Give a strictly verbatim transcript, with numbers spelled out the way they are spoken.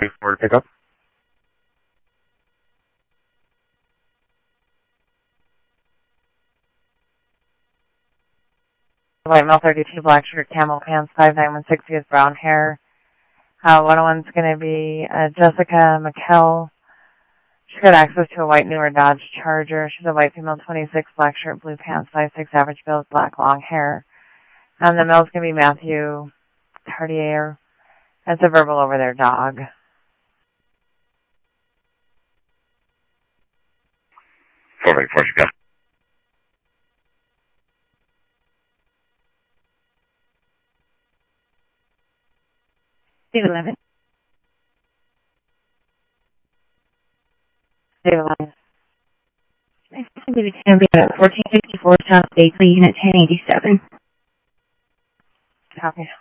for pickup. White male thirty-two, black shirt, camel pants, five nine one six with brown hair. Uh, one oh one's going to be uh, Jessica McKell. She's got access to a white newer Dodge Charger. She's a white female, twenty-six, black shirt, blue pants, five six, average build, black long hair. And the male's going to be Matthew Tardier. That's a verbal over their dog. four eight four, Chicago. Steve eleven. Steve eleven. It's going to be fourteen fifty-four South Bakley, Unit ten eighty-seven. Copy.